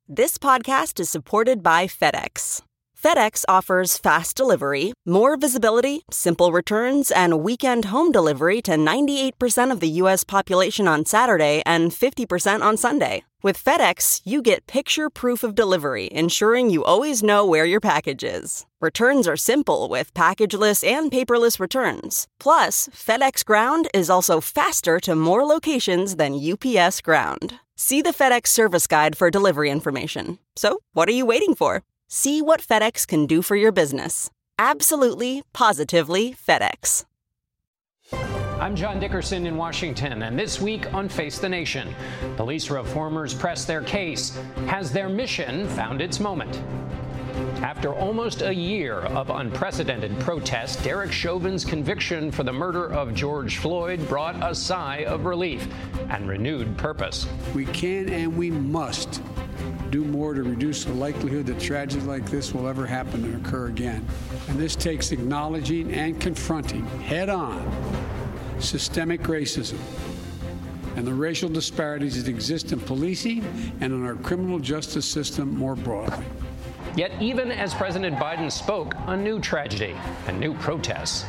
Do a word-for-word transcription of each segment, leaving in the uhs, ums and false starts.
This podcast is supported by FedEx. FedEx offers fast delivery, more visibility, simple returns, and weekend home delivery to ninety-eight percent of the U S population on Saturday and fifty percent on Sunday. With FedEx, you get picture proof of delivery, ensuring you always know where your package is. Returns are simple with packageless and paperless returns. Plus, FedEx Ground is also faster to more locations than U P S Ground. See the FedEx service guide for delivery information. So, what are you waiting for? See what FedEx can do for your business. Absolutely, positively FedEx. I'm John Dickerson in Washington, and this week on Face the Nation, police reformers press their case. Has their mission found its moment? After almost a year of unprecedented protest, Derek Chauvin's conviction for the murder of George Floyd brought a sigh of relief and renewed purpose. We can and we must do more to reduce the likelihood that tragedy like this will ever happen and occur again. And this takes acknowledging and confronting head-on systemic racism and the racial disparities that exist in policing and in our criminal justice system more broadly. Yet even as President Biden spoke, a new tragedy and new protests.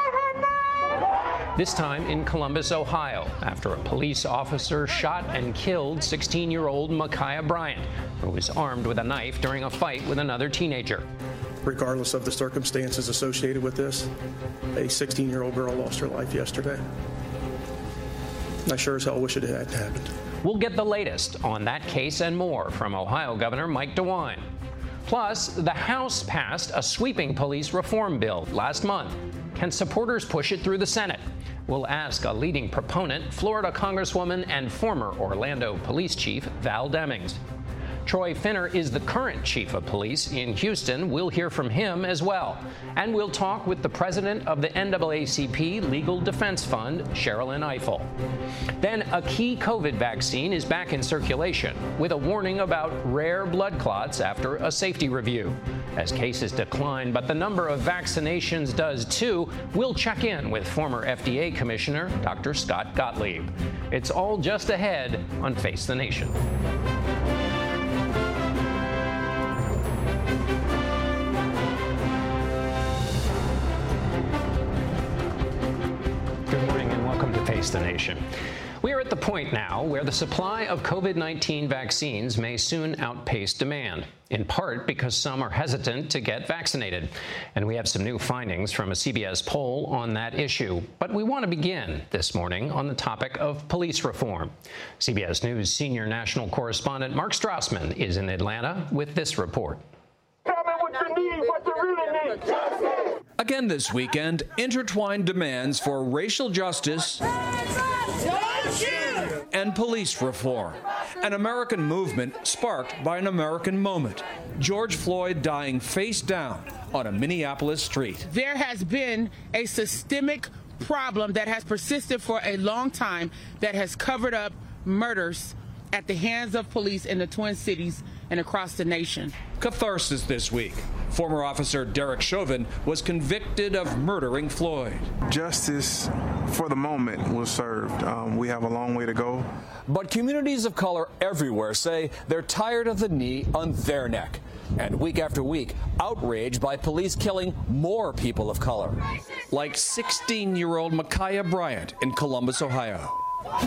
This time in Columbus, Ohio, after a police officer shot and killed sixteen-year-old Ma'Khia Bryant, who was armed with a knife during a fight with another teenager. Regardless of the circumstances associated with this, a sixteen-year-old girl lost her life yesterday. I sure as hell wish it hadn't happened. We'll get the latest on that case and more from Ohio Governor Mike DeWine. Plus, the House passed a sweeping police reform bill last month. Can supporters push it through the Senate? We'll ask a leading proponent, Florida Congresswoman and former Orlando Police Chief Val Demings. Troy Finner is the current chief of police in Houston. We'll hear from him as well. And we'll talk with the president of the N double A C P Legal Defense Fund, Sherilyn Ifill. Then a key COVID vaccine is back in circulation with a warning about rare blood clots after a safety review. As cases decline, but the number of vaccinations does too, we'll check in with former F D A Commissioner Doctor Scott Gottlieb. It's all just ahead on Face the Nation. The nation. We are at the point now where the supply of COVID nineteen vaccines may soon outpace demand, in part because some are hesitant to get vaccinated. And we have some new findings from a C B S poll on that issue. But we want to begin this morning on the topic of police reform. C B S News senior national correspondent Mark Strassman is in Atlanta with this report. Tell me what you need, what you really need. Justice! Again this weekend, intertwined demands for racial justice and police reform. An American movement sparked by an American moment. George Floyd dying face down on a Minneapolis street. There has been a systemic problem that has persisted for a long time that has covered up murders at the hands of police in the Twin Cities and across the nation. Catharsis this week. Former officer Derek Chauvin was convicted of murdering Floyd. Justice for the moment was served. Um, we have a long way to go. But communities of color everywhere say they're tired of the knee on their neck. And week after week, outraged by police killing more people of color. Like sixteen-year-old Ma'Khia Bryant in Columbus, Ohio.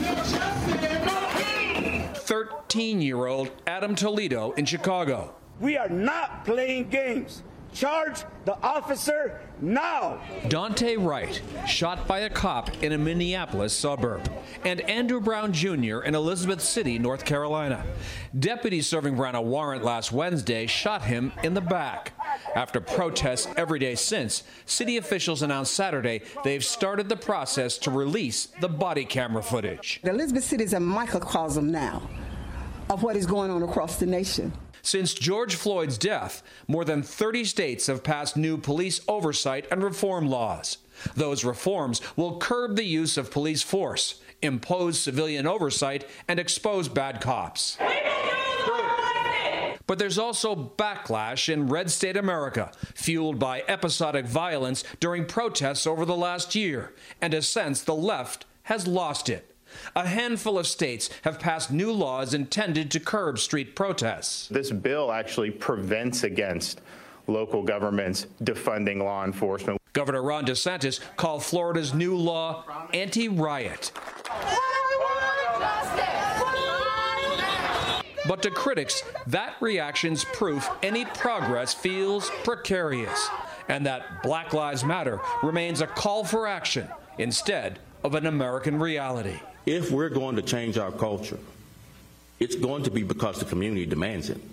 thirteen-year-old Adam Toledo in Chicago. We are not playing games. Charge the officer now. Dante Wright, shot by a cop in a Minneapolis suburb. And Andrew Brown Junior in Elizabeth City, North Carolina. Deputies serving Brown a warrant last Wednesday shot him in the back. After protests every day since, city officials announced Saturday they've started the process to release the body camera footage. Elizabeth City is a microcosm now of what is going on across the nation. Since George Floyd's death, more than thirty states have passed new police oversight and reform laws. Those reforms will curb the use of police force, impose civilian oversight, and expose bad cops. But there's also backlash in red state America, fueled by episodic violence during protests over the last year, and a sense the left has lost it. A handful of states have passed new laws intended to curb street protests. This bill actually prevents against local governments defunding law enforcement. Governor Ron DeSantis called Florida's new law anti-riot. But to critics, that reaction's proof any progress feels precarious, and that Black Lives Matter remains a call for action instead of an American reality. If we're going to change our culture, it's going to be because the community demands it.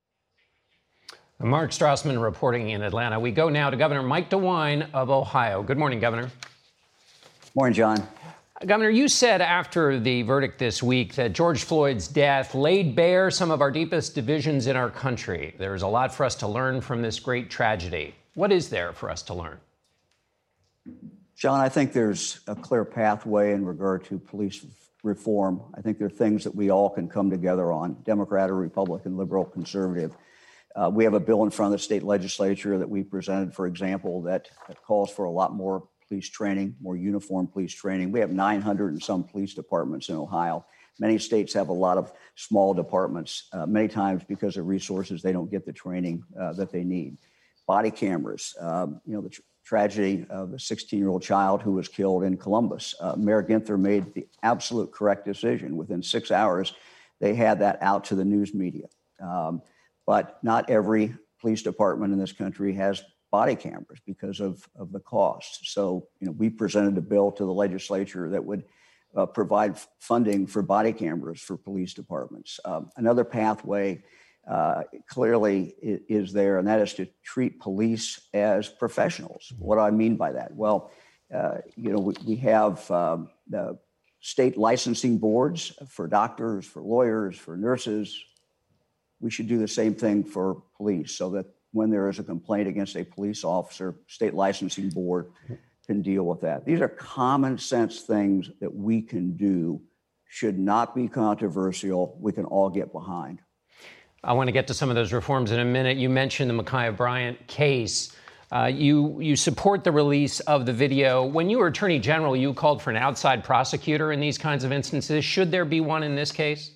Mark Strassman reporting in Atlanta. We go now to Governor Mike DeWine of Ohio. Good morning, Governor. Morning, John. Governor, you said after the verdict this week that George Floyd's death laid bare some of our deepest divisions in our country. There's a lot for us to learn from this great tragedy. What is there for us to learn? John, I think there's a clear pathway in regard to police reform. I think there are things that we all can come together on, Democrat or Republican, liberal, conservative. Uh, we have a bill in front of the state legislature that we presented, for example, that, that calls for a lot more police training, more uniform police training. We have nine hundred and some police departments in Ohio. Many states have a lot of small departments. Uh, many times because of resources, they don't get the training uh, that they need. Body cameras, um, you know, the tr- tragedy of the sixteen-year-old child who was killed in Columbus. Uh, Mayor Ginther made the absolute correct decision. Within six hours, they had that out to the news media. Um, but not every police department in this country has body cameras because of, of the cost. So, you know, we presented a bill to the legislature that would uh, provide f- funding for body cameras for police departments. Um, another pathway uh, clearly is, is there, and that is to treat police as professionals. What do I mean by that? Well, uh, you know, we, we have um, the state licensing boards for doctors, for lawyers, for nurses. We should do the same thing for police so that when there is a complaint against a police officer, state licensing board can deal with that. These are common sense things that we can do, should not be controversial. We can all get behind. I want to get to some of those reforms in a minute. You mentioned the Ma'Khia Bryant case. Uh, you you support the release of the video. When you were Attorney General, you called for an outside prosecutor in these kinds of instances. Should there be one in this case?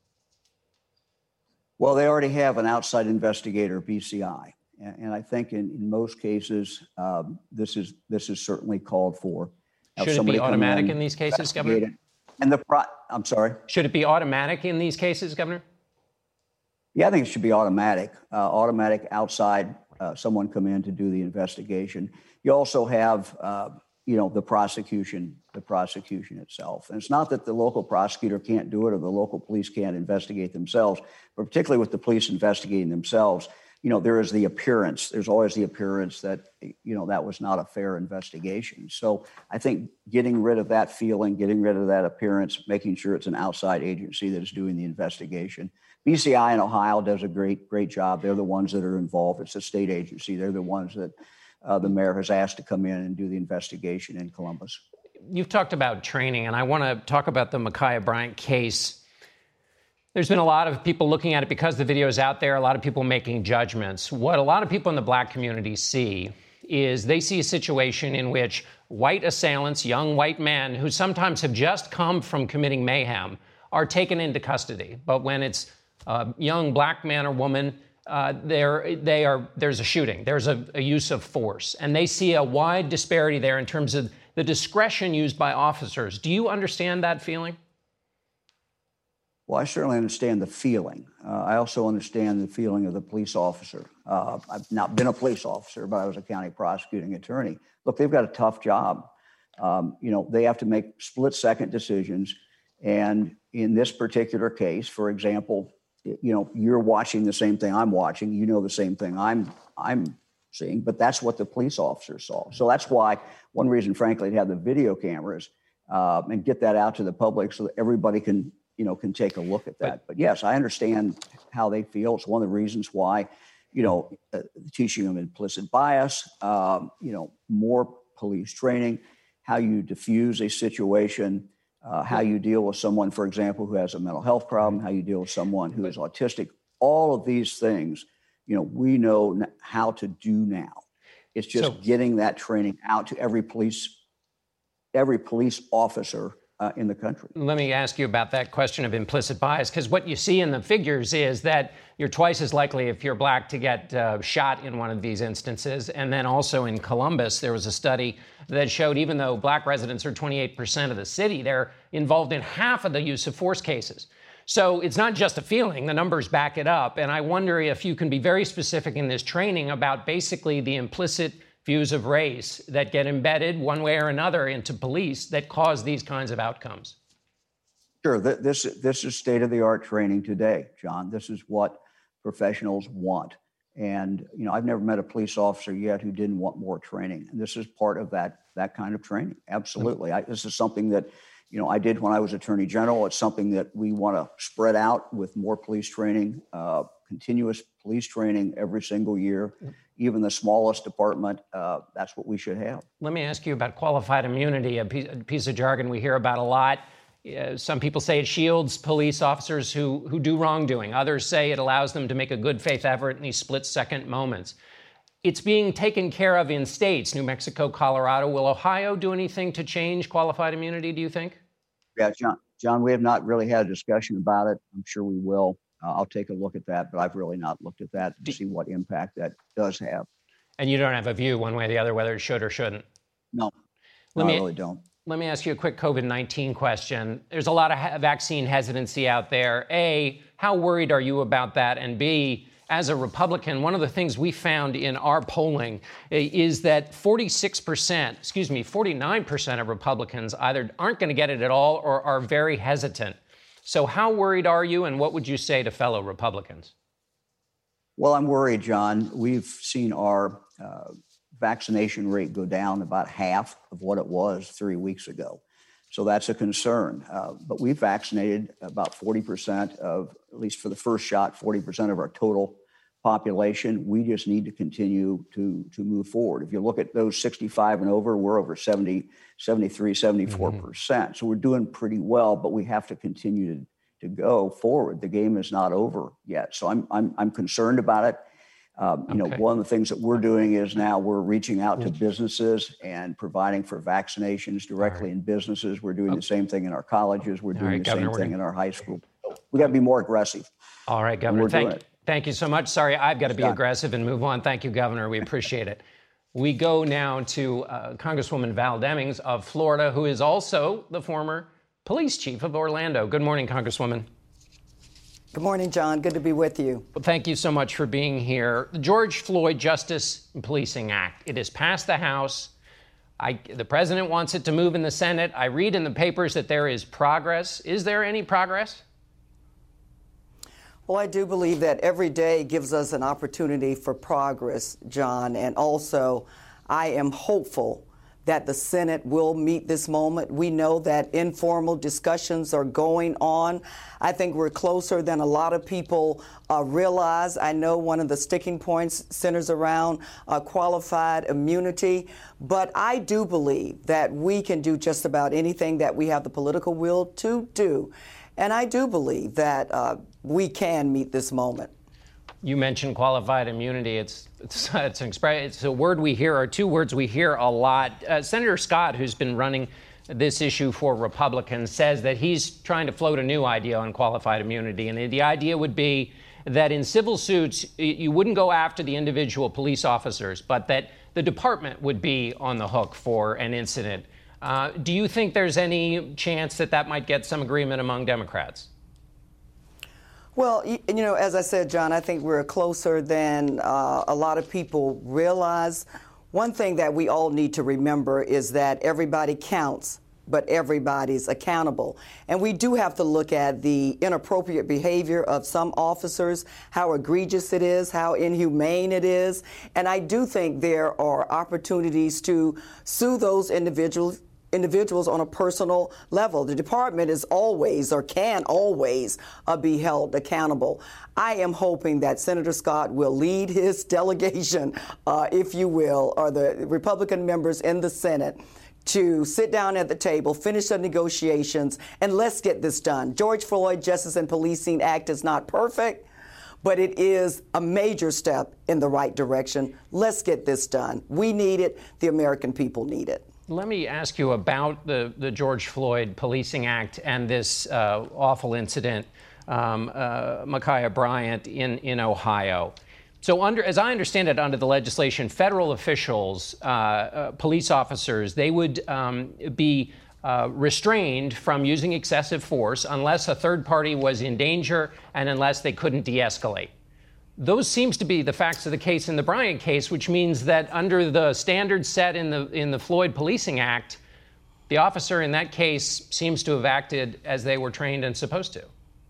Well, they already have an outside investigator, B C I, and, and I think in, in most cases, um, this is this is certainly called for. Have Should it be automatic in, in these cases, Governor? And the pro- I'm sorry. Should it be automatic in these cases, Governor? Yeah, I think it should be automatic. Uh, automatic outside uh, someone come in to do the investigation. You also have, uh, you know, the prosecution, the prosecution itself. And it's not that the local prosecutor can't do it or the local police can't investigate themselves, but particularly with the police investigating themselves, you know, there is the appearance. There's always the appearance that, you know, that was not a fair investigation. So I think getting rid of that feeling, getting rid of that appearance, making sure it's an outside agency that is doing the investigation. B C I in Ohio does a great, great job. They're the ones that are involved. It's a state agency. They're the ones that uh, the mayor has asked to come in and do the investigation in Columbus. You've talked about training, and I want to talk about the Ma'Khia Bryant case. There's been a lot of people looking at it because the video is out there, a lot of people making judgments. What a lot of people in the black community see is they see a situation in which white assailants, young white men who sometimes have just come from committing mayhem, are taken into custody. But when it's a young black man or woman, uh, they're, they are, there's a shooting, there's a, a use of force. And they see a wide disparity there in terms of the discretion used by officers. Do you understand that feeling? Well, I certainly understand the feeling. Uh, I also understand the feeling of the police officer. Uh, I've not been a police officer, but I was a county prosecuting attorney. Look, they've got a tough job. Um, you know, they have to make split-second decisions. And in this particular case, for example, you know, you're watching the same thing I'm watching. You know the same thing I'm I'm seeing. But that's what the police officer saw. So that's why one reason, frankly, to have the video cameras uh, and get that out to the public so that everybody can, you know, can take a look at that. But, but yes, I understand how they feel. It's one of the reasons why, you know, uh, teaching them implicit bias, um, you know, more police training, how you diffuse a situation, uh, how you deal with someone, for example, who has a mental health problem, how you deal with someone who is autistic. All of these things, you know, we know how to do now. It's just so, getting that training out to every police, every police officer uh, in the country. Let me ask you about that question of implicit bias, because what you see in the figures is that you're twice as likely if you're black to get uh, shot in one of these instances. And then also in Columbus, there was a study that showed even though black residents are twenty-eight percent of the city, they're involved in half of the use of force cases. So it's not just a feeling, the numbers back it up. And I wonder if you can be very specific in this training about basically the implicit views of race that get embedded one way or another into police that cause these kinds of outcomes. Sure, this, this is state-of-the-art training today, John. This is what professionals want. And, you know, I've never met a police officer yet who didn't want more training. And this is part of that, that kind of training. Absolutely. I, this is something that, you know, I did when I was Attorney General. It's something that we want to spread out with more police training, uh, continuous police training every single year. Even the smallest department, uh, that's what we should have. Let me ask you about qualified immunity, a piece, a piece of jargon we hear about a lot. Uh, some people say it shields police officers who, who do wrongdoing. Others say it allows them to make a good faith effort in these split-second moments. It's being taken care of in states, New Mexico, Colorado. Will Ohio do anything to change qualified immunity, do you think? Yeah, John, John, we have not really had a discussion about it. I'm sure we will. Uh, I'll take a look at that, but I've really not looked at that to see what impact that does have. And you don't have a view one way or the other whether it should or shouldn't? No, let no me, I really don't. Let me ask you a quick COVID nineteen question. There's a lot of ha- vaccine hesitancy out there. A, how worried are you about that? And B, as a Republican, one of the things we found in our polling is that forty-six percent, excuse me, forty-nine percent of Republicans either aren't going to get it at all or are very hesitant. So how worried are you, and what would you say to fellow Republicans? Well, I'm worried, John. We've seen our uh, vaccination rate go down about half of what it was three weeks ago. So that's a concern. Uh, but we've vaccinated about forty percent of, at least for the first shot, forty percent of our total population. We just need to continue to, to move forward. If you look at those sixty-five and over, we're over seventy, seventy-three, seventy-four percent. Mm-hmm. So we're doing pretty well, but we have to continue to, to go forward. The game is not over yet. So I'm, I'm, I'm concerned about it. Um, you okay. know, one of the things that we're doing is now we're reaching out to businesses and providing for vaccinations directly right. in businesses. We're doing oh. the same thing in our colleges. We're doing right, the Governor, same thing in our high school. We got to be more aggressive. All right, Governor. Thank, thank you so much. Sorry, I've got to be Scott. aggressive and move on. Thank you, Governor. We appreciate it. We go now to uh, Congresswoman Val Demings of Florida, who is also the former police chief of Orlando. Good morning, Congresswoman. Good morning, John. Good to be with you. Well, thank you so much for being here. The George Floyd Justice and Policing Act, it has passed the House. I, the president wants it to move in the Senate. I read in the papers that there is progress. Is there any progress? Well, I do believe that every day gives us an opportunity for progress, John. And also, I am hopeful that the Senate will meet this moment. We know that informal discussions are going on. I think we're closer than a lot of people uh, realize. I know one of the sticking points centers around uh, qualified immunity, but I do believe that we can do just about anything that we have the political will to do. And I do believe that uh, we can meet this moment. You mentioned qualified immunity. It's it's it's, an expre- it's a word we hear, or two words we hear a lot. Uh, Senator Scott, who's been running this issue for Republicans, says that he's trying to float a new idea on qualified immunity. And the idea would be that in civil suits, you wouldn't go after the individual police officers, but that the department would be on the hook for an incident. Uh, do you think there's any chance that that might get some agreement among Democrats? Well, you know, as I said, John, I think we're closer than uh, a lot of people realize. One thing that we all need to remember is that everybody counts, but everybody's accountable. And we do have to look at the inappropriate behavior of some officers, how egregious it is, how inhumane it is. And I do think there are opportunities to sue those individuals individuals on a personal level. The department is always, or can always, uh, be held accountable. I am hoping that Senator Scott will lead his delegation, uh, if you will, or the Republican members in the Senate, to sit down at the table, finish the negotiations, and let's get this done. George Floyd Justice and Policing Act is not perfect, but it is a major step in the right direction. Let's get this done. We need it. The American people need it. Let me ask you about the, the George Floyd Policing Act and this uh, awful incident, um, uh, Ma'Khia Bryant in, in Ohio. So under, as I understand it, under the legislation, federal officials, uh, uh, police officers, they would um, be uh, restrained from using excessive force unless a third party was in danger and unless they couldn't de-escalate. Those seems to be the facts of the case in the Bryant case, which means that under the standards set in the in the Floyd Policing Act, the officer in that case seems to have acted as they were trained and supposed to.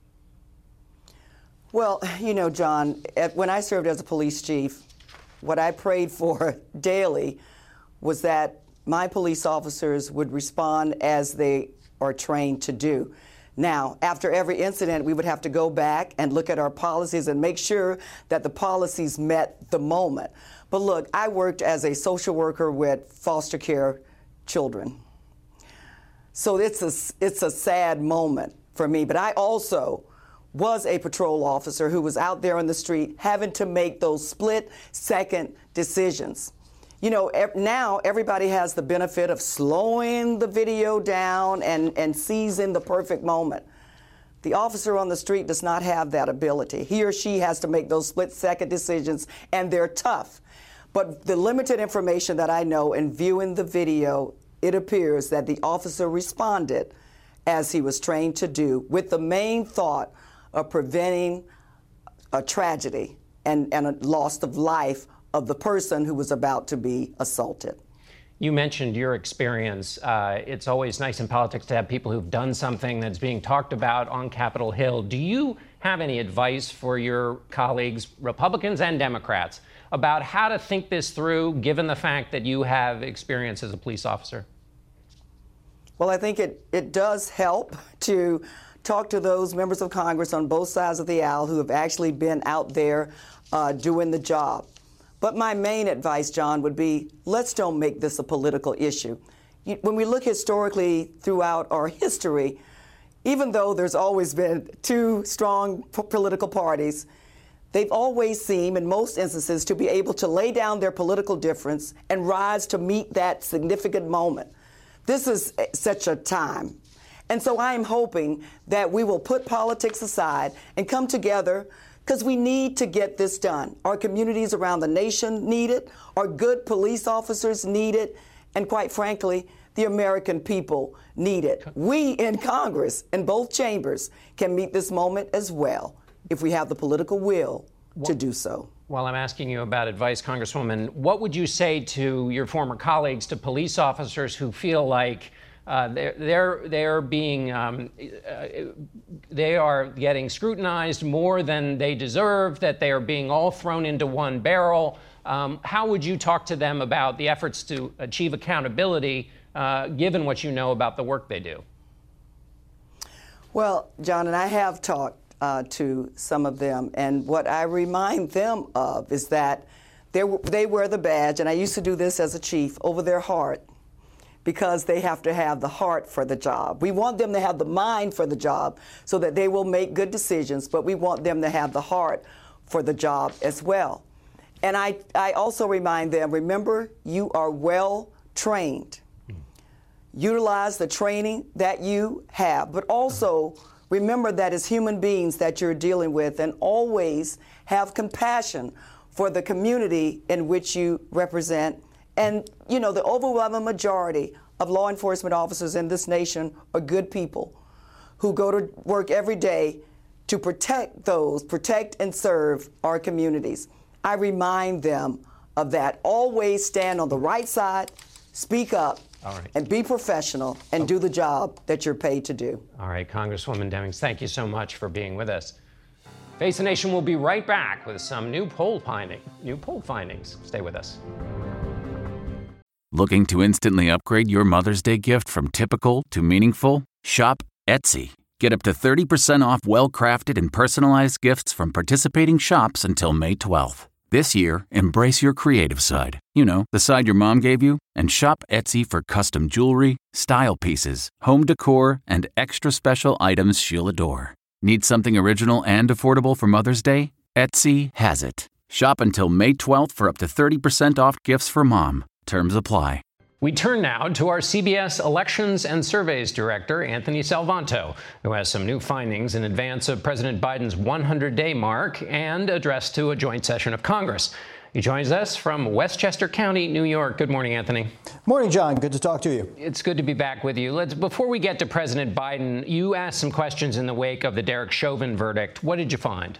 Well, you know, John, when I served as a police chief, what I prayed for daily was that my police officers would respond as they are trained to do. Now, after every incident, we would have to go back and look at our policies and make sure that the policies met the moment. But look, I worked as a social worker with foster care children. So it's a, it's a sad moment for me. But I also was a patrol officer who was out there on the street having to make those split-second decisions. You know, now everybody has the benefit of slowing the video down and, and seizing the perfect moment. The officer on the street does not have that ability. He or she has to make those split-second decisions, and they're tough. But the limited information that I know in viewing the video, it appears that the officer responded as he was trained to do, with the main thought of preventing a tragedy and, and a loss of life of the person who was about to be assaulted. You mentioned your experience. Uh, it's always nice in politics to have people who've done something that's being talked about on Capitol Hill. Do you have any advice for your colleagues, Republicans and Democrats, about how to think this through, given the fact that you have experience as a police officer? Well, I think it, it does help to talk to those members of Congress on both sides of the aisle who have actually been out there uh, doing the job. But my main advice, John, would be, let's don't make this a political issue. When we look historically throughout our history, even though there's always been two strong political parties, they've always seemed, in most instances, to be able to lay down their political difference and rise to meet that significant moment. This is such a time. And so I am hoping that we will put politics aside and come together, because we need to get this done. Our communities around the nation need it. Our good police officers need it. And quite frankly, the American people need it. We in Congress, in both chambers, can meet this moment as well if we have the political will to do so. While I'm asking you about advice, Congresswoman, what would you say to your former colleagues, to police officers who feel like Uh, they're, they're, they're being, um, uh, they are getting scrutinized more than they deserve, that they are being all thrown into one barrel? Um, how would you talk to them about the efforts to achieve accountability, uh, given what you know about the work they do? Well, John, and I have talked uh, to some of them, and what I remind them of is that they wear the badge, and I used to do this as a chief, over their heart, because they have to have the heart for the job. We want them to have the mind for the job so that they will make good decisions, but we want them to have the heart for the job as well. And I, I also remind them, remember, you are well trained. Utilize the training that you have, but also remember that as human beings that you're dealing with, and always have compassion for the community in which you represent. And, you know, the overwhelming majority of law enforcement officers in this nation are good people who go to work every day to protect those, protect and serve our communities. I remind them of that. Always stand on the right side, speak up, All right. and be professional, and okay. do the job that you're paid to do. All right, Congresswoman Demings, thank you so much for being with us. Face the Nation will be right back with some new poll finding, new poll findings. Stay with us. Looking to instantly upgrade your Mother's Day gift from typical to meaningful? Shop Etsy. Get up to thirty percent off well-crafted and personalized gifts from participating shops until May twelfth. This year, embrace your creative side. You know, the side your mom gave you. And shop Etsy for custom jewelry, style pieces, home decor, and extra special items she'll adore. Need something original and affordable for Mother's Day? Etsy has it. Shop until May twelfth for up to thirty percent off gifts for mom. Terms apply. We turn now to our C B S Elections and Surveys Director, Anthony Salvanto, who has some new findings in advance of President Biden's hundred-day mark and address to a joint session of Congress. He joins us from Westchester County, New York. Good morning, Anthony. Morning, John. Good to talk to you. It's good to be back with you. Let's, before we get to President Biden, you asked some questions in the wake of the Derek Chauvin verdict. What did you find?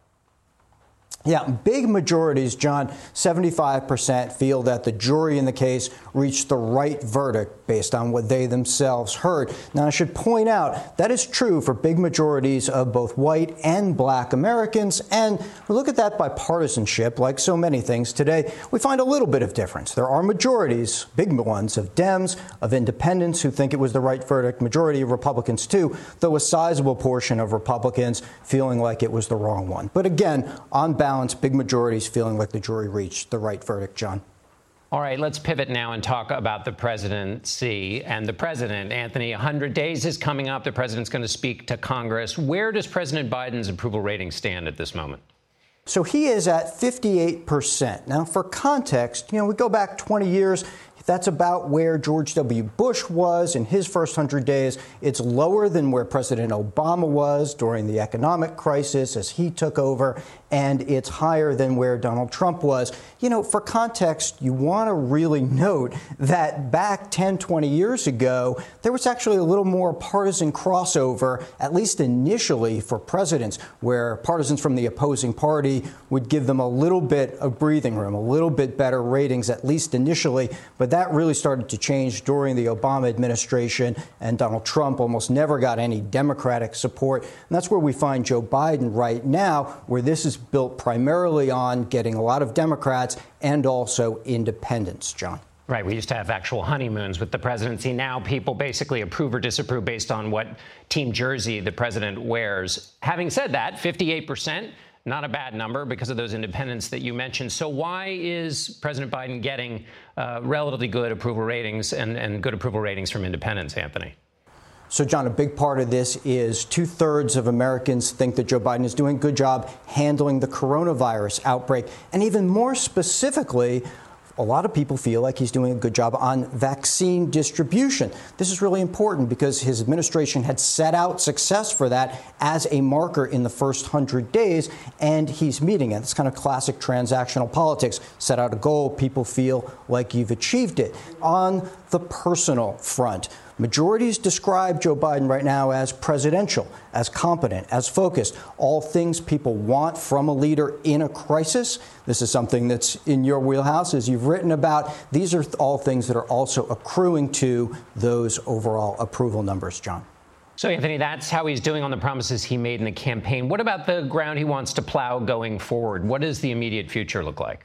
Yeah, big majorities, John. seventy-five percent feel that the jury in the case reached the right verdict based on what they themselves heard. Now, I should point out that is true for big majorities of both white and black Americans. And we look at that by partisanship, like so many things today. We find a little bit of difference. There are majorities, big ones, of Dems, of independents who think it was the right verdict, majority of Republicans, too, though a sizable portion of Republicans feeling like it was the wrong one. But again, on balance, big majorities feeling like the jury reached the right verdict, John. All right, let's pivot now and talk about the presidency and the president. Anthony, one hundred days is coming up. The president's going to speak to Congress. Where does President Biden's approval rating stand at this moment? So he is at fifty-eight percent. Now, for context, you know, we go back twenty years. That's about where George W. Bush was in his first one hundred days. It's lower than where President Obama was during the economic crisis as he took over, and it's higher than where Donald Trump was. You know, for context, you want to really note that back ten, twenty years ago, there was actually a little more partisan crossover, at least initially, for presidents, where partisans from the opposing party would give them a little bit of breathing room, a little bit better ratings, at least initially. But that really started to change during the Obama administration, and Donald Trump almost never got any Democratic support. And that's where we find Joe Biden right now, where this is built primarily on getting a lot of Democrats and also independents, John. Right. We used to have actual honeymoons with the presidency. Now people basically approve or disapprove based on what team jersey the president wears. Having said that, fifty-eight percent. Not a bad number because of those independents that you mentioned. So why is President Biden getting uh, relatively good approval ratings and, and good approval ratings from independents, Anthony? So, John, a big part of this is two thirds of Americans think that Joe Biden is doing a good job handling the coronavirus outbreak. And even more specifically, a lot of people feel like he's doing a good job on vaccine distribution. This is really important because his administration had set out success for that as a marker in the first one hundred days, and he's meeting it. It's kind of classic transactional politics. Set out a goal, people feel like you've achieved it. On the personal front, majorities describe Joe Biden right now as presidential, as competent, as focused, all things people want from a leader in a crisis. This is something that's in your wheelhouse, as you've written about. These are all things that are also accruing to those overall approval numbers, John. So, Anthony, that's how he's doing on the promises he made in the campaign. What about the ground he wants to plow going forward? What does the immediate future look like?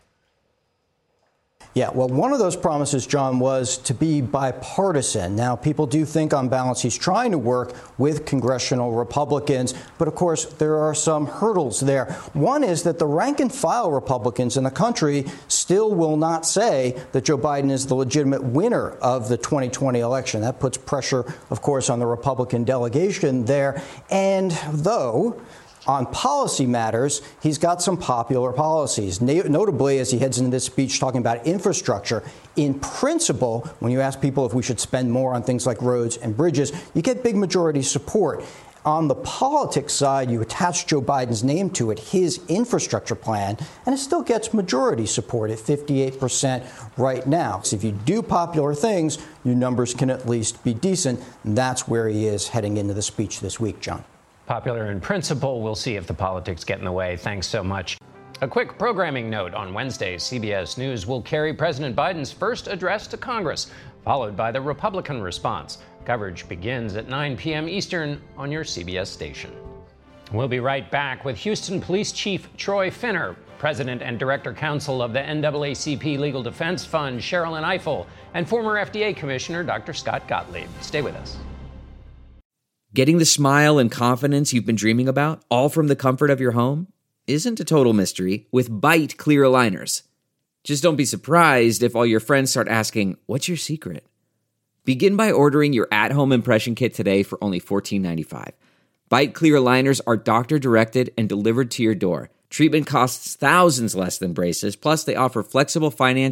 Yeah, well, one of those promises, John, was to be bipartisan. Now, people do think on balance he's trying to work with congressional Republicans, but of course there are some hurdles there. One is that the rank and file Republicans in the country still will not say that Joe Biden is the legitimate winner of the twenty twenty election. That puts pressure, of course, on the Republican delegation there. And though on policy matters, he's got some popular policies, notably as he heads into this speech talking about infrastructure. In principle, when you ask people if we should spend more on things like roads and bridges, you get big majority support. On the politics side, you attach Joe Biden's name to it, his infrastructure plan, and it still gets majority support at fifty-eight percent right now. So if you do popular things, your numbers can at least be decent. And that's where he is heading into the speech this week, John. Popular in principle. We'll see if the politics get in the way. Thanks so much. A quick programming note. On Wednesday, C B S News will carry President Biden's first address to Congress, followed by the Republican response. Coverage begins at nine p.m. Eastern on your C B S station. We'll be right back with Houston Police Chief Troy Finner, President and Director Counsel of the N double A C P Legal Defense Fund, Sherilyn Ifill, and former F D A Commissioner Doctor Scott Gottlieb. Stay with us. Getting the smile and confidence you've been dreaming about, all from the comfort of your home, isn't a total mystery with Byte clear aligners. Just don't be surprised if all your friends start asking, "What's your secret?" Begin by ordering your at-home impression kit today for only fourteen ninety-five. Byte clear aligners are doctor-directed and delivered to your door. Treatment costs thousands less than braces, plus they offer flexible financing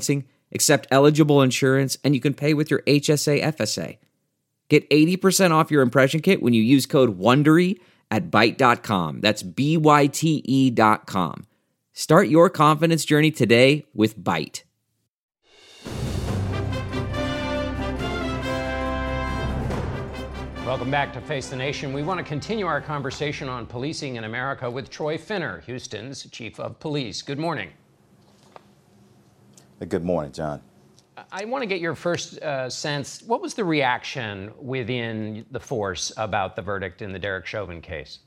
accept eligible insurance, and you can pay with your H S A F S A. Get eighty percent off your impression kit when you use code WONDERY at Byte dot com. That's B Y T E dot com. Start your confidence journey today with Byte. Welcome back to Face the Nation. We want to continue our conversation on policing in America with Troy Finner, Houston's chief of police. Good morning. Good morning, John. I want to get your first uh, sense. What was the reaction within the force about the verdict in the Derek Chauvin case?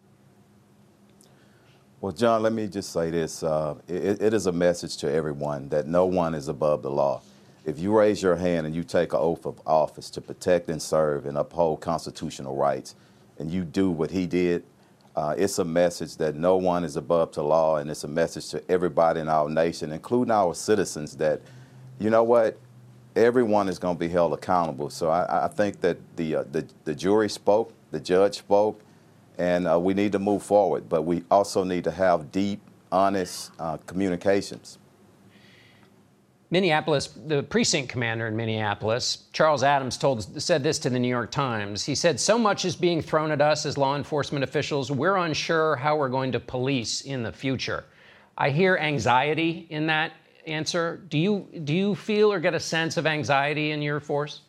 Well, John, let me just say this. Uh, it, it is a message to everyone that no one is above the law. If you raise your hand and you take an oath of office to protect and serve and uphold constitutional rights, and you do what he did, uh, it's a message that no one is above the law, and it's a message to everybody in our nation, including our citizens, that, you know what, everyone is going to be held accountable. So I, I think that the, uh, the the jury spoke, the judge spoke, and uh, we need to move forward. But we also need to have deep, honest uh, communications. Minneapolis, the precinct commander in Minneapolis, Charles Adams, told said this to the New York Times. He said, "So much is being thrown at us as law enforcement officials, we're unsure how we're going to police in the future." I hear anxiety in that answer. Do you do you feel or get a sense of anxiety in your force?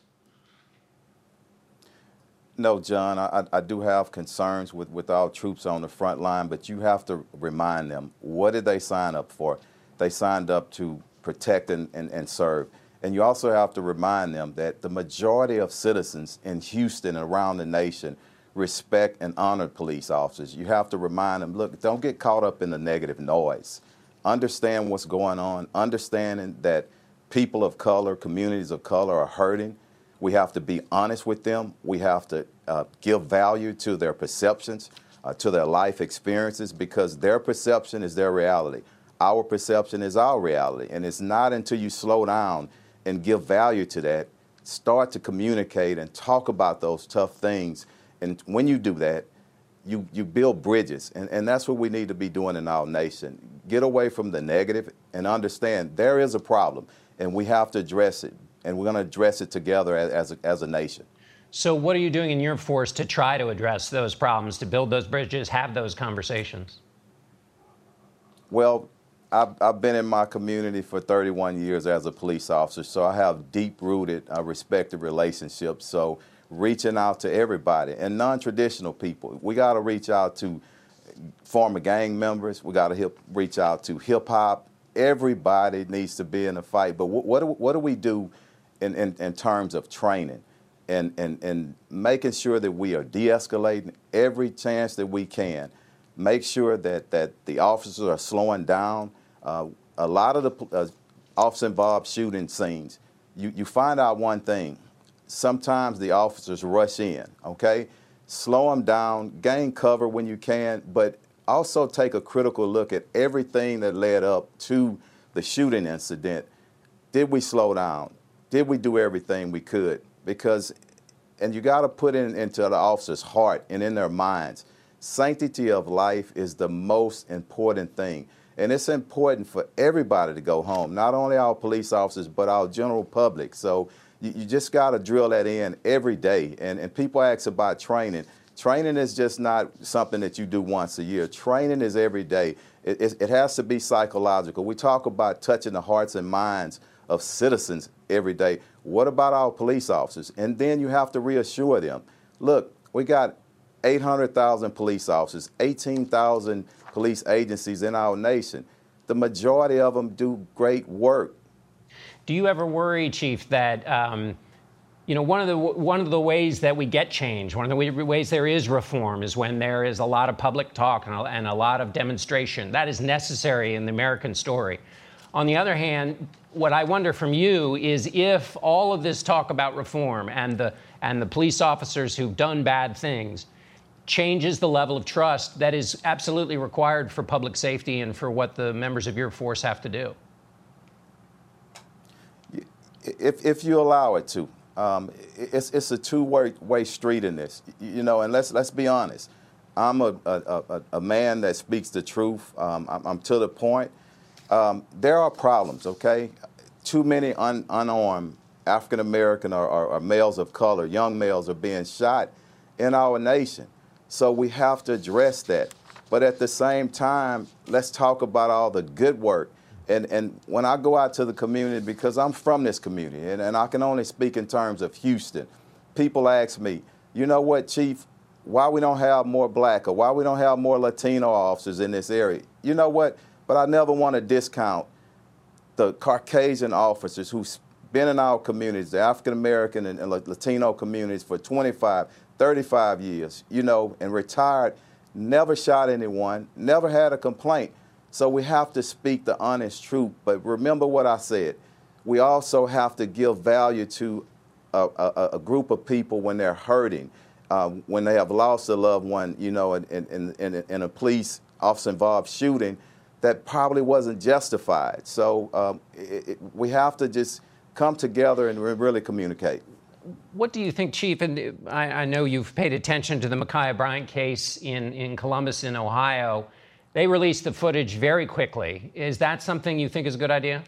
No, John, I, I do have concerns with, with our troops on the front line, but you have to remind them, what did they sign up for? They signed up to protect and, and, and serve. And you also have to remind them that the majority of citizens in Houston and around the nation respect and honor police officers. You have to remind them, look, don't get caught up in the negative noise. Understand what's going on, understanding that people of color, communities of color are hurting. We have to be honest with them. We have to uh, give value to their perceptions, uh, to their life experiences, because their perception is their reality. Our perception is our reality, and it's not until you slow down and give value to that, start to communicate and talk about those tough things. And when you do that, you, you build bridges, and, and that's what we need to be doing in our nation. Get away from the negative and understand there is a problem, and we have to address it, and we're going to address it together as, as, a, as a nation. So what are you doing in your force to try to address those problems, to build those bridges, have those conversations? Well, I've, I've been in my community for thirty-one years as a police officer, so I have deep-rooted, uh, respected relationships. So reaching out to everybody and non-traditional people. We got to reach out to former gang members. We got to hip, reach out to hip-hop. Everybody needs to be in the fight. But what, what, do, what do we do in, in, in terms of training and, and, and making sure that we are de-escalating every chance that we can? Make sure that, that the officers are slowing down. Uh, a lot of the uh, officer-involved shooting scenes, you, you find out one thing. Sometimes the officers rush in, okay? Slow them down, gain cover when you can, but also take a critical look at everything that led up to the shooting incident. Did we slow down? Did we do everything we could? Because, and you got to put it into the officer's heart and in their minds, sanctity of life is the most important thing. And it's important for everybody to go home, not only our police officers, but our general public. So you, you just got to drill that in every day. And, and people ask about training. Training is just not something that you do once a year. Training is every day. It, it, it has to be psychological. We talk about touching the hearts and minds of citizens every day. What about our police officers? And then you have to reassure them. Look, we got eight hundred thousand police officers, eighteen thousand police agencies in our nation. The majority of them do great work. Do you ever worry, Chief, that um, you know one of the one of the ways that we get change, one of the ways there is reform, is when there is a lot of public talk and a, and a lot of demonstration. That is necessary in the American story. On the other hand, what I wonder from you is if all of this talk about reform and the and the police officers who've done bad things changes the level of trust that is absolutely required for public safety and for what the members of your force have to do. If, if you allow it to, um, it's, it's a two-way way street in this, you know, and let's, let's be honest. I'm a, a, a, a man that speaks the truth. Um, I'm, I'm to the point. Um, there are problems, okay? too many un, unarmed African American or, or, or males of color, young males are being shot in our nation. So we have to address that. But at the same time, let's talk about all the good work. And, and when I go out to the community, because I'm from this community, and, and I can only speak in terms of Houston, people ask me, you know what, Chief, why we don't have more black or why we don't have more Latino officers in this area? You know what? But I never want to discount the Caucasian officers who've been in our communities, the African American and, and Latino communities for twenty-five, thirty-five years, you know, and retired, never shot anyone, never had a complaint. So we have to speak the honest truth. But remember what I said. We also have to give value to a, a, a group of people when they're hurting, um, when they have lost a loved one, you know, in, in, in, in a police officer-involved shooting that probably wasn't justified. So um, it, it, we have to just come together and really communicate. What do you think, Chief? And I, I know you've paid attention to the Ma'Khia Bryant case in, in Columbus, in Ohio. They released the footage very quickly. Is that something you think is a good idea?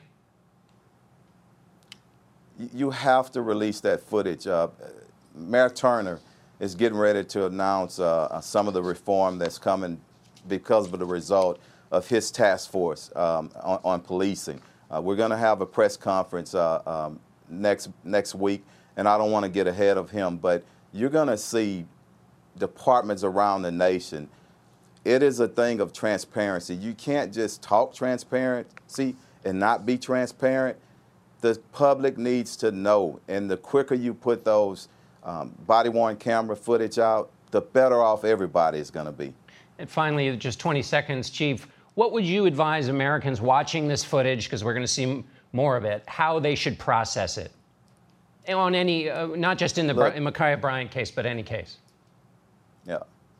You have to release that footage. Uh, Mayor Turner is getting ready to announce uh, some of the reform that's coming because of the result of his task force um, on, on policing. Uh, we're going to have a press conference uh, um, next next week, and I don't want to get ahead of him, but you're going to see departments around the nation. It is a thing of transparency. You can't just talk transparency and not be transparent. The public needs to know, and the quicker you put those um, body-worn camera footage out, the better off everybody is going to be. And finally, just twenty seconds, Chief, what would you advise Americans watching this footage, because we're going to see more of it, how they should process it? On any, uh, not just in the Look, in Ma'Khia Bryant case, but any case. Yeah.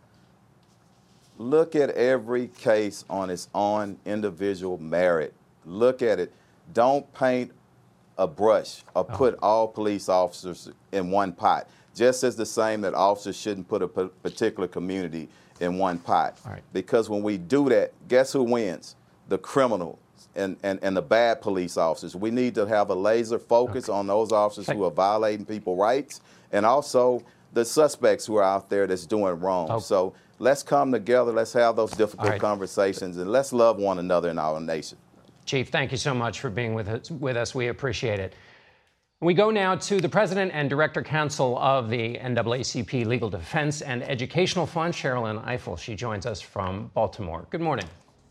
Look at every case on its own individual merit. Look at it. Don't paint a brush or put oh. all police officers in one pot, just as the same that officers shouldn't put a particular community in one pot. Right. Because when we do that, guess who wins? The criminals and, and, and the bad police officers. We need to have a laser focus okay. on those officers Thank who are violating people's rights, and also the suspects who are out there that's doing wrong. Oh. So let's come together, let's have those difficult right. conversations, and let's love one another in our nation. Chief, thank you so much for being with us. With us. We appreciate it. We go now to the president and director counsel of the N double A C P Legal Defense and Educational Fund, Sherrilyn Ifill. She joins us from Baltimore. Good morning.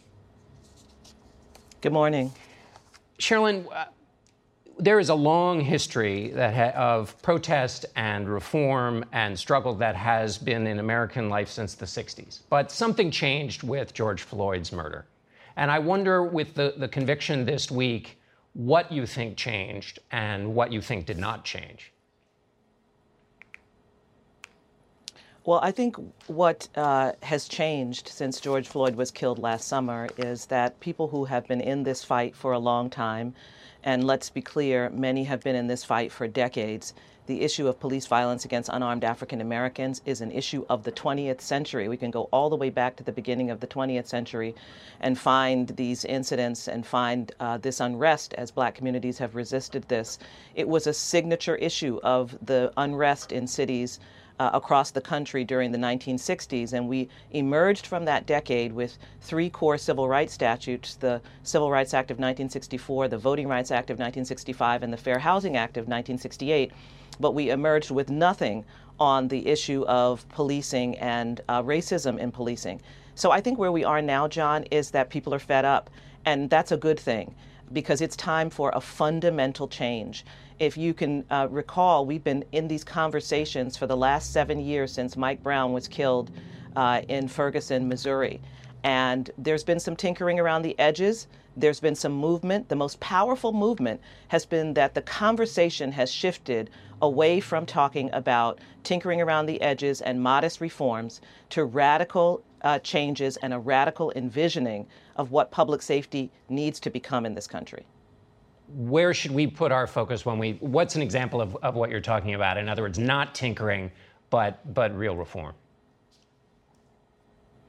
Good morning. Sherrilyn, uh, there is a long history that ha- of protest and reform and struggle that has been in American life since the sixties. But something changed with George Floyd's murder. And I wonder, with the, the conviction this week, what you think changed and what you think did not change. Well, I think what uh, has changed since George Floyd was killed last summer is that people who have been in this fight for a long time, and let's be clear, many have been in this fight for decades, the issue of police violence against unarmed African Americans is an issue of the twentieth century. We can go all the way back to the beginning of the twentieth century and find these incidents and find uh, this unrest as Black communities have resisted this. It was a signature issue of the unrest in cities Uh, across the country during the nineteen sixties, and we emerged from that decade with three core civil rights statutes, the Civil Rights Act of nineteen sixty-four, the Voting Rights Act of nineteen sixty-five, and the Fair Housing Act of nineteen sixty-eight, but we emerged with nothing on the issue of policing and uh, racism in policing. So I think where we are now, John, is that people are fed up, and that's a good thing, because it's time for a fundamental change. If you can uh, recall, we've been in these conversations for the last seven years since Mike Brown was killed uh, in Ferguson, Missouri. And there's been some tinkering around the edges. There's been some movement. The most powerful movement has been that the conversation has shifted away from talking about tinkering around the edges and modest reforms to radical uh, changes and a radical envisioning of what public safety needs to become in this country. Where should we put our focus when we, what's an example of, of what you're talking about? In other words, not tinkering, but but real reform.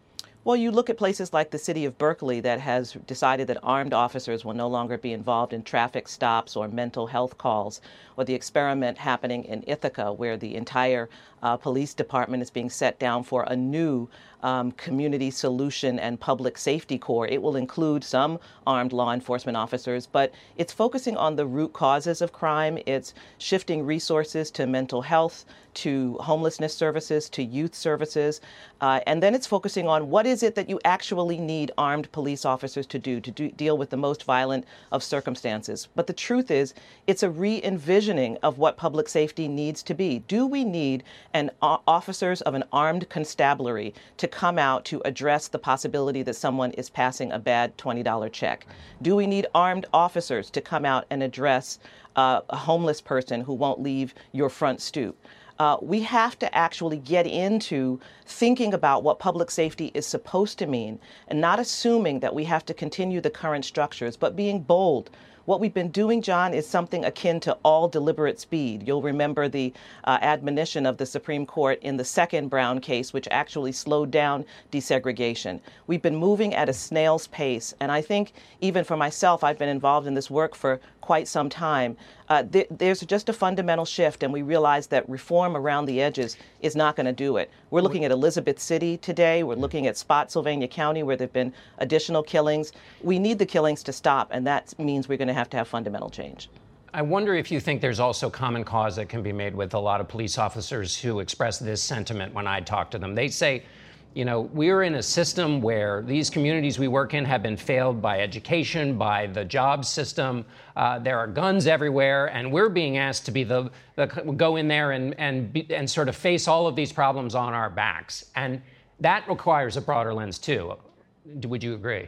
Well, you look at places like the city of Berkeley that has decided that armed officers will no longer be involved in traffic stops or mental health calls, or the experiment happening in Ithaca where the entire uh, police department is being set down for a new um, community solution and public safety corps. It will include some armed law enforcement officers, but it's focusing on the root causes of crime. It's shifting resources to mental health, to homelessness services, to youth services, uh, and then it's focusing on what is it that you actually need armed police officers to do, to do, deal with the most violent of circumstances. But the truth is, it's a re-envisioning of what public safety needs to be. Do we need an uh, officers of an armed constabulary to come out to address the possibility that someone is passing a bad twenty dollar check? Do we need armed officers to come out and address uh, a homeless person who won't leave your front stoop? Uh, we have to actually get into thinking about what public safety is supposed to mean and not assuming that we have to continue the current structures, but being bold. What we've been doing, John, is something akin to all deliberate speed. You'll remember the uh, admonition of the Supreme Court in the second Brown case, which actually slowed down desegregation. We've been moving at a snail's pace, and I think even for myself, I've been involved in this work for quite some time. Uh, th- there's just a fundamental shift, and we realize that reform around the edges is not going to do it. We're looking at Elizabeth City today. We're looking at Spotsylvania County, where there have been additional killings. We need the killings to stop, and that means we're going to have to have fundamental change. I wonder if you think there's also common cause that can be made with a lot of police officers who express this sentiment when I talk to them. They say, you know, we're in a system where these communities we work in have been failed by education, by the job system. Uh, there are guns everywhere, and we're being asked to be the, the go in there and and be, and sort of face all of these problems on our backs. And that requires a broader lens too. Would you agree?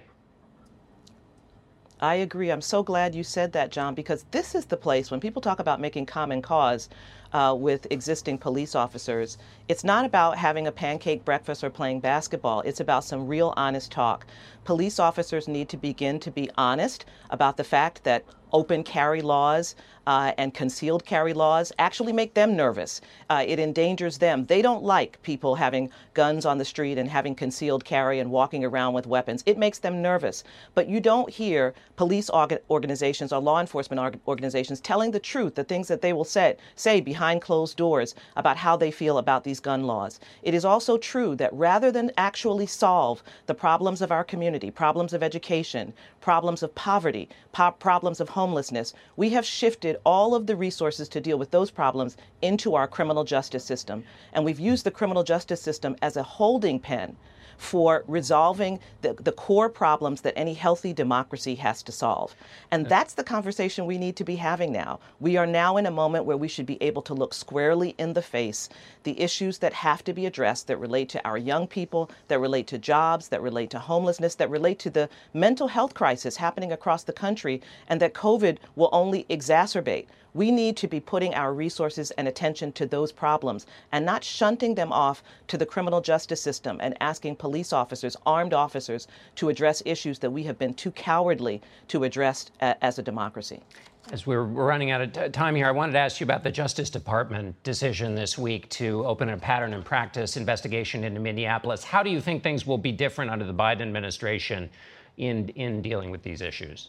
I agree. I'm so glad you said that, John, because this is the place when people talk about making common cause uh, with existing police officers. It's not about having a pancake breakfast or playing basketball. It's about some real honest talk. Police officers need to begin to be honest about the fact that open carry laws uh, and concealed carry laws actually make them nervous. Uh, it endangers them. They don't like people having guns on the street and having concealed carry and walking around with weapons. It makes them nervous. But you don't hear police orga- organizations or law enforcement org- organizations telling the truth, the things that they will say, say behind closed doors about how they feel about these gun laws. It is also true that rather than actually solve the problems of our community, problems of education, problems of poverty, po- problems of homelessness, we have shifted all of the resources to deal with those problems into our criminal justice system. And we've used the criminal justice system as a holding pen for resolving the, the core problems that any healthy democracy has to solve. And that's the conversation we need to be having now. We are now in a moment where we should be able to look squarely in the face the issues that have to be addressed that relate to our young people, that relate to jobs, that relate to homelessness, that relate to the mental health crisis happening across the country, and that COVID will only exacerbate. We need to be putting our resources and attention to those problems and not shunting them off to the criminal justice system and asking police officers, armed officers, to address issues that we have been too cowardly to address a- as a democracy. As we're running out of t- time here, I wanted to ask you about the Justice Department decision this week to open a pattern and practice investigation into Minneapolis. How do you think things will be different under the Biden administration in in dealing with these issues?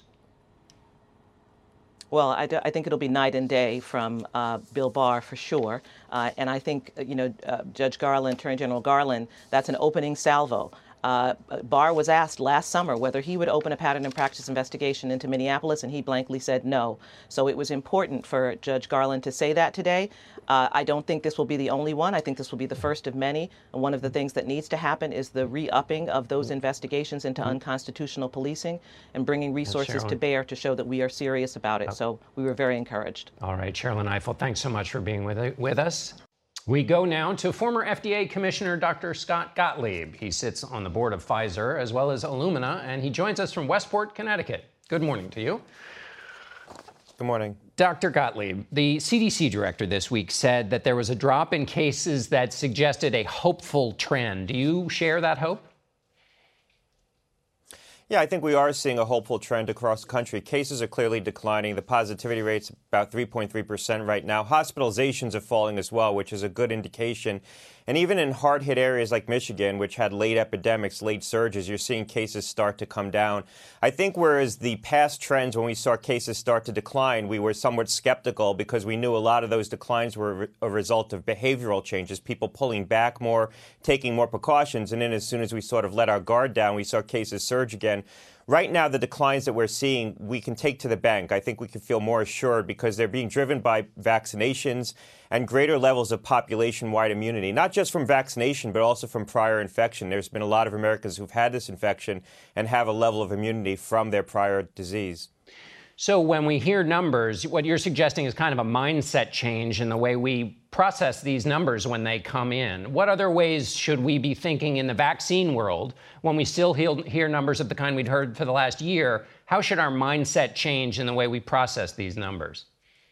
Well, I, do, I think it'll be night and day from uh, Bill Barr for sure. Uh, and I think, you know, uh, Judge Garland, Attorney General Garland, that's an opening salvo. Uh, Barr was asked last summer whether he would open a pattern and practice investigation into Minneapolis, and he blankly said no. So it was important for Judge Garland to say that today. Uh, I don't think this will be the only one. I think this will be the first of many. And one of the things that needs to happen is the re-upping of those investigations into mm-hmm. unconstitutional policing and bringing resources to bear to show that we are serious about it. So we were very encouraged. All right, Sherrilyn Ifill, thanks so much for being with, with us. We go now to former F D A Commissioner Doctor Scott Gottlieb. He sits on the board of Pfizer as well as Illumina, and he joins us from Westport, Connecticut. Good morning to you. Good morning. Doctor Gottlieb, the C D C director this week said that there was a drop in cases that suggested a hopeful trend. Do you share that hope? Yeah, I think we are seeing a hopeful trend across the country. Cases are clearly declining. The positivity rate's about three point three percent right now. Hospitalizations are falling as well, which is a good indication. And even in hard-hit areas like Michigan, which had late epidemics, late surges, you're seeing cases start to come down. I think whereas the past trends, when we saw cases start to decline, we were somewhat skeptical because we knew a lot of those declines were a result of behavioral changes, people pulling back more, taking more precautions. And then as soon as we sort of let our guard down, we saw cases surge again. Right now, the declines that we're seeing, we can take to the bank. I think we can feel more assured because they're being driven by vaccinations and greater levels of population-wide immunity, not just from vaccination, but also from prior infection. There's been a lot of Americans who've had this infection and have a level of immunity from their prior disease. So when we hear numbers, what you're suggesting is kind of a mindset change in the way we process these numbers when they come in. What other ways should we be thinking in the vaccine world when we still hear numbers of the kind we'd heard for the last year? How should our mindset change in the way we process these numbers?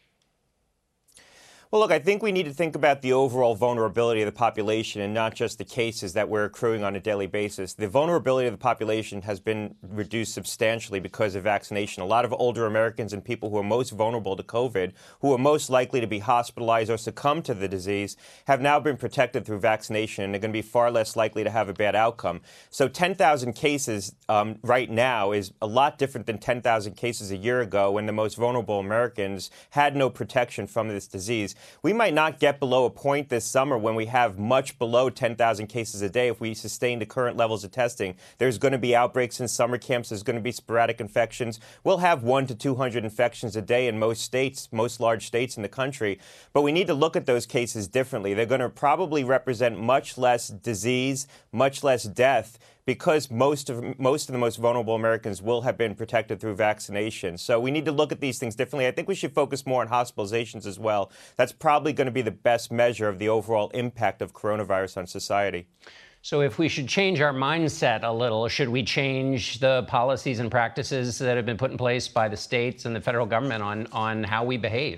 Well, look, I think we need to think about the overall vulnerability of the population and not just the cases that we're accruing on a daily basis. The vulnerability of the population has been reduced substantially because of vaccination. A lot of older Americans and people who are most vulnerable to COVID, who are most likely to be hospitalized or succumb to the disease, have now been protected through vaccination, and they're going to be far less likely to have a bad outcome. So ten thousand cases um, right now is a lot different than ten thousand cases a year ago when the most vulnerable Americans had no protection from this disease. We might not get below a point this summer when we have much below ten thousand cases a day if we sustain the current levels of testing. There's going to be outbreaks in summer camps. There's going to be sporadic infections. We'll have one to two hundred infections a day in most states, most large states in the country. But we need to look at those cases differently. They're going to probably represent much less disease, much less death, because most of most of the most vulnerable Americans will have been protected through vaccination. So we need to look at these things differently. I think we should focus more on hospitalizations as well. That's probably going to be the best measure of the overall impact of coronavirus on society. So if we should change our mindset a little, should we change the policies and practices that have been put in place by the states and the federal government on, on how we behave?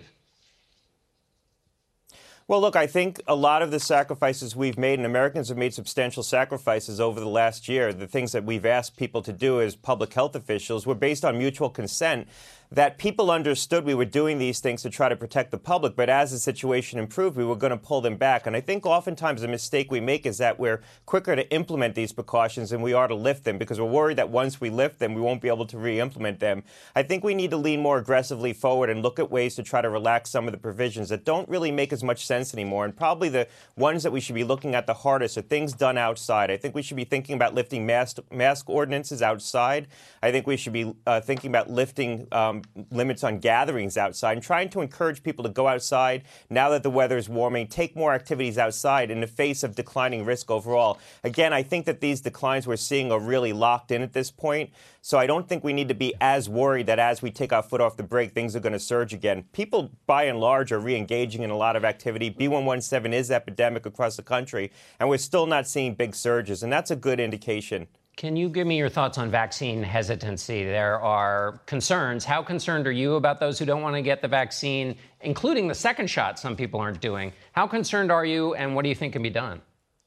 Well, look, I think a lot of the sacrifices we've made, and Americans have made substantial sacrifices over the last year, the things that we've asked people to do as public health officials were based on mutual consent, that people understood we were doing these things to try to protect the public. But as the situation improved, we were going to pull them back. And I think oftentimes the mistake we make is that we're quicker to implement these precautions than we are to lift them, because we're worried that once we lift them, we won't be able to re-implement them. I think we need to lean more aggressively forward and look at ways to try to relax some of the provisions that don't really make as much sense anymore. And probably the ones that we should be looking at the hardest are things done outside. I think we should be thinking about lifting mask, mask ordinances outside. I think we should be uh, thinking about lifting um, limits on gatherings outside and trying to encourage people to go outside now that the weather is warming, take more activities outside in the face of declining risk overall. Again, I think that these declines we're seeing are really locked in at this point. So I don't think we need to be as worried that as we take our foot off the brake, things are going to surge again. People, by and large, are re-engaging in a lot of activity. B one one seven is epidemic across the country, and we're still not seeing big surges, and that's a good indication. Can you give me your thoughts on vaccine hesitancy? There are concerns. How concerned are you about those who don't want to get the vaccine, including the second shot some people aren't doing? How concerned are you, and what do you think can be done?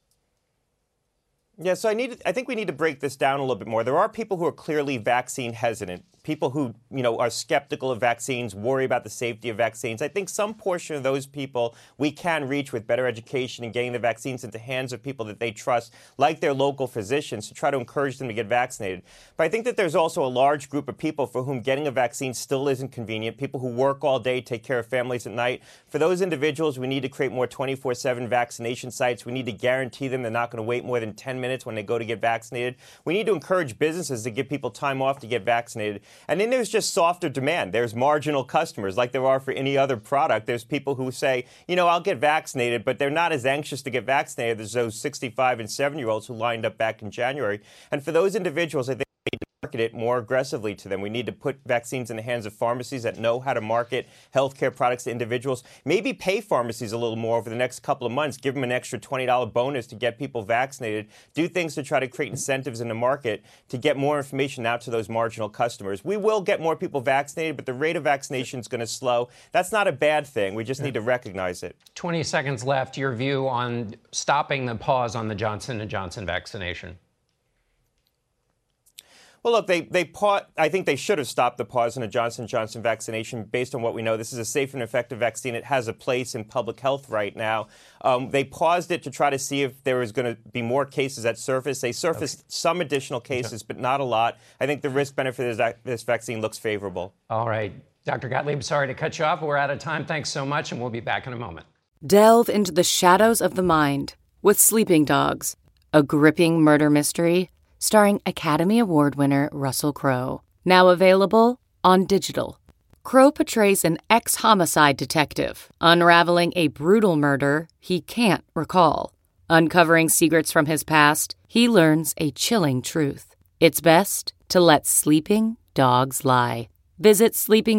Yeah, so I need. I think we need to break this down a little bit more. There are people who are clearly vaccine hesitant, people who, you know, are skeptical of vaccines, worry about the safety of vaccines. I think some portion of those people we can reach with better education and getting the vaccines into hands of people that they trust, like their local physicians, to try to encourage them to get vaccinated. But I think that there's also a large group of people for whom getting a vaccine still isn't convenient, people who work all day, take care of families at night. For those individuals, we need to create more twenty-four seven vaccination sites. We need to guarantee them they're not going to wait more than ten minutes when they go to get vaccinated. We need to encourage businesses to give people time off to get vaccinated. And then there's just softer demand. There's marginal customers like there are for any other product. There's people who say, you know, I'll get vaccinated, but they're not as anxious to get vaccinated as those sixty-five and seventy-year-olds who lined up back in January. And for those individuals, I think we need to market it more aggressively to them. We need to put vaccines in the hands of pharmacies that know how to market healthcare products to individuals. Maybe pay pharmacies a little more over the next couple of months. Give them an extra twenty dollars bonus to get people vaccinated. Do things to try to create incentives in the market to get more information out to those marginal customers. We will get more people vaccinated, but the rate of vaccination is going to slow. That's not a bad thing. We just need to recognize it. twenty seconds left. Your view on stopping the pause on the Johnson and Johnson vaccination? Well, look, they they pa- I think they should have stopped the pause on a Johnson and Johnson vaccination based on what we know. This is a safe and effective vaccine. It has a place in public health right now. Um, they paused it to try to see if there was going to be more cases that surfaced. They surfaced okay. some additional cases, okay. but not a lot. I think the risk-benefit of this vaccine looks favorable. All right. Doctor Gottlieb, sorry to cut you off. We're out of time. Thanks so much, and we'll be back in a moment. Delve into the shadows of the mind with Sleeping Dogs, a gripping murder mystery starring Academy Award winner Russell Crowe. Now available on digital. Crowe portrays an ex-homicide detective unraveling a brutal murder he can't recall. Uncovering secrets from his past, he learns a chilling truth. It's best to let sleeping dogs lie. Visit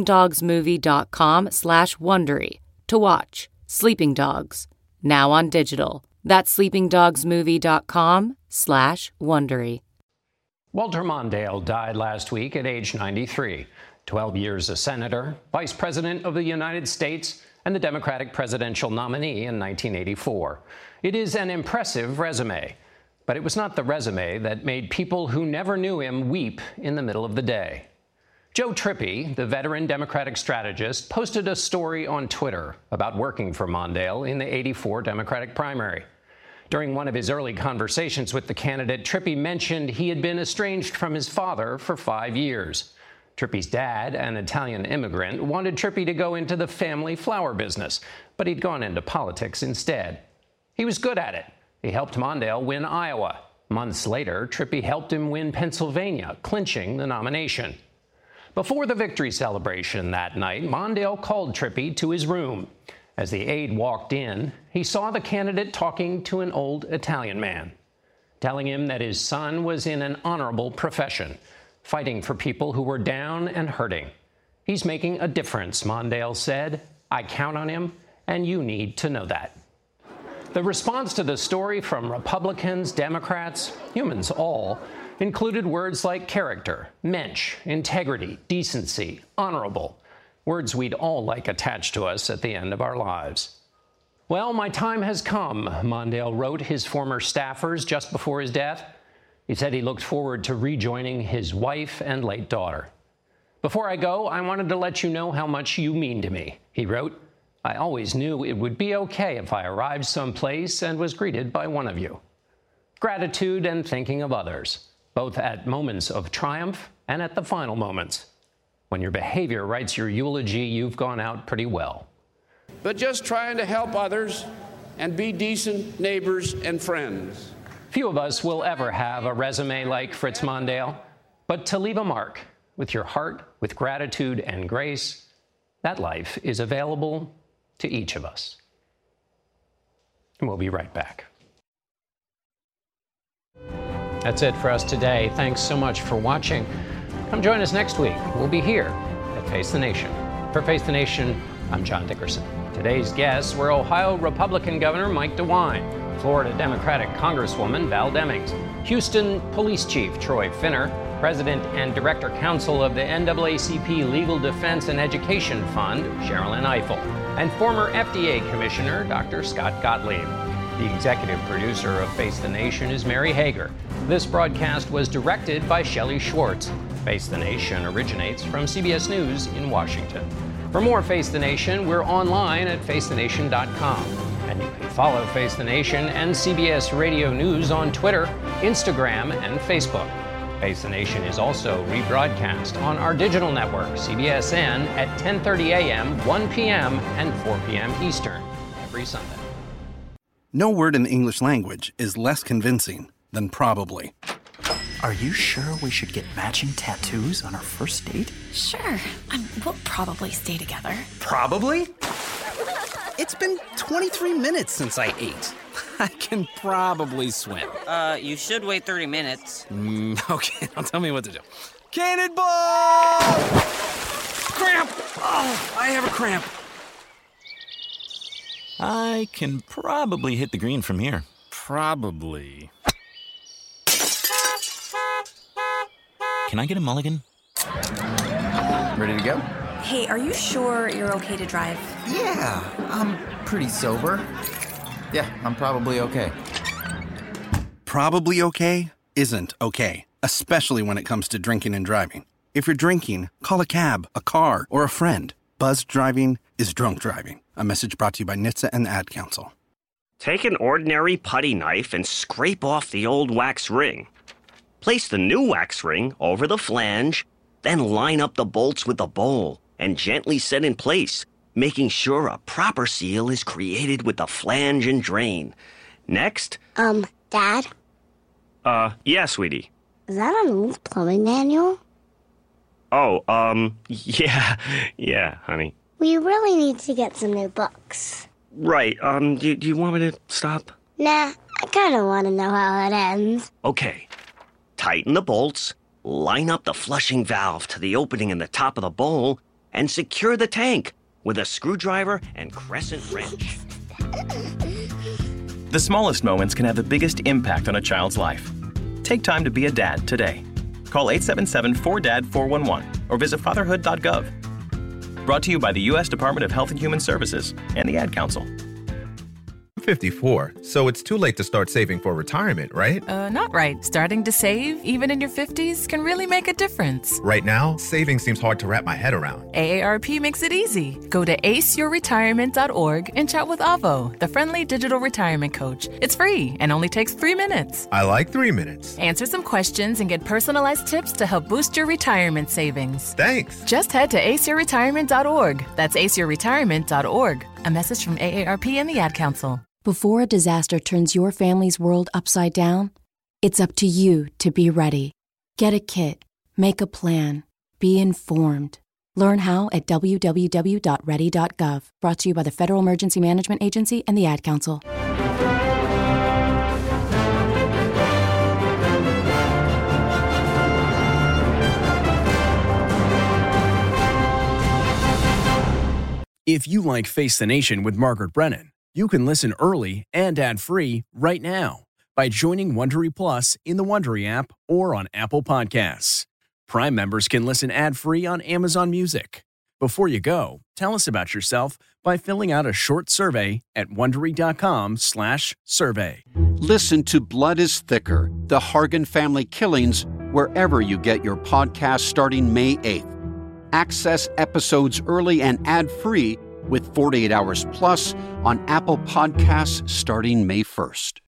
sleepingdogsmovie.com slash Wondery to watch Sleeping Dogs, now on digital. That's sleepingdogsmovie.com slash Wondery. Walter Mondale died last week at age ninety-three. twelve years a senator, vice president of the United States, and the Democratic presidential nominee in nineteen eighty-four. It is an impressive resume, but it was not the resume that made people who never knew him weep in the middle of the day. Joe Trippi, the veteran Democratic strategist, posted a story on Twitter about working for Mondale in the eighty-four Democratic primary. During one of his early conversations with the candidate, Trippi mentioned he had been estranged from his father for five years. Trippi's dad, an Italian immigrant, wanted Trippi to go into the family flower business, but he'd gone into politics instead. He was good at it. He helped Mondale win Iowa. Months later, Trippi helped him win Pennsylvania, clinching the nomination. Before the victory celebration that night, Mondale called Trippi to his room. As the aide walked in, he saw the candidate talking to an old Italian man, telling him that his son was in an honorable profession, fighting for people who were down and hurting. He's making a difference, Mondale said. I count on him, and you need to know that. The response to the story from Republicans, Democrats, humans all, included words like character, mensch, integrity, decency, honorable, words we'd all like attached to us at the end of our lives. Well, my time has come, Mondale wrote his former staffers just before his death. He said he looked forward to rejoining his wife and late daughter. Before I go, I wanted to let you know how much you mean to me, he wrote. I always knew it would be okay if I arrived someplace and was greeted by one of you. Gratitude and thinking of others, both at moments of triumph and at the final moments. When your behavior writes your eulogy, you've gone out pretty well. But just trying to help others and be decent neighbors and friends. Few of us will ever have a resume like Fritz Mondale, but to leave a mark with your heart, with gratitude and grace, that life is available to each of us. And we'll be right back. That's it for us today. Thanks so much for watching. Come join us next week. We'll be here at Face the Nation. For Face the Nation, I'm John Dickerson. Today's guests were Ohio Republican Governor Mike DeWine, Florida Democratic Congresswoman Val Demings, Houston Police Chief Troy Finner, President and Director Counsel of the N double A C P Legal Defense and Education Fund, Sherilyn Ifill, and former F D A Commissioner Doctor Scott Gottlieb. The executive producer of Face the Nation is Mary Hager. This broadcast was directed by Shelley Schwartz. Face the Nation originates from C B S News in Washington. For more Face the Nation, we're online at face the nation dot com. And you can follow Face the Nation and C B S Radio News on Twitter, Instagram, and Facebook. Face the Nation is also rebroadcast on our digital network, C B S N, at ten thirty a.m., one p.m., and four p.m. Eastern, every Sunday. No word in the English language is less convincing than probably. Are you sure we should get matching tattoos on our first date? Sure. Um, we'll probably stay together. Probably? It's been twenty-three minutes since I ate. I can probably swim. Uh, you should wait thirty minutes. Mm, okay, now tell me what to do. Cannonball! Cramp! Oh, I have a cramp. I can probably hit the green from here. Probably. Can I get a mulligan? Ready to go? Hey, are you sure you're okay to drive? Yeah, I'm pretty sober. Yeah, I'm probably okay. Probably okay isn't okay. especially when it comes to drinking and driving. If you're drinking, call a cab, a car, or a friend. Buzzed driving is drunk driving. A message brought to you by N H T S A and the Ad Council. Take an ordinary putty knife and scrape off the old wax ring. Place the new wax ring over the flange, then line up the bolts with the bowl and gently set in place, making sure a proper seal is created with the flange and drain. Next. Um, Dad? Uh, yeah, sweetie. Is that an old plumbing manual? Oh, um, yeah, yeah, honey. We really need to get some new books. Right, um, do, do you want me to stop? Nah, I kind of want to know how it ends. Okay. Tighten the bolts, line up the flushing valve to the opening in the top of the bowl, and secure the tank with a screwdriver and crescent wrench. The smallest moments can have the biggest impact on a child's life. Take time to be a dad today. Call eight seven seven, four D A D, four one one or visit fatherhood dot gov. Brought to you by the U S Department of Health and Human Services and the Ad Council. fifty-four, so it's too late to start saving for retirement, right? Uh, not right. Starting to save, even in your fifties, can really make a difference. Right now, saving seems hard to wrap my head around. A A R P makes it easy. Go to ace your retirement dot org and chat with Avo, the friendly digital retirement coach. It's free and only takes three minutes. I like three minutes. Answer some questions and get personalized tips to help boost your retirement savings. Thanks. Just head to ace your retirement dot org. That's ace your retirement dot org. A message from A A R P and the Ad Council. Before a disaster turns your family's world upside down, it's up to you to be ready. Get a kit, make a plan, be informed. Learn how at w w w dot ready dot gov. Brought to you by the Federal Emergency Management Agency and the Ad Council. If you like Face the Nation with Margaret Brennan, you can listen early and ad-free right now by joining Wondery Plus in the Wondery app or on Apple Podcasts. Prime members can listen ad-free on Amazon Music. Before you go, tell us about yourself by filling out a short survey at wondery dot com slash survey. Listen to Blood is Thicker, The Hargan Family Killings, wherever you get your podcast starting May eighth. Access episodes early and ad-free with forty-eight hours plus on Apple Podcasts starting May first.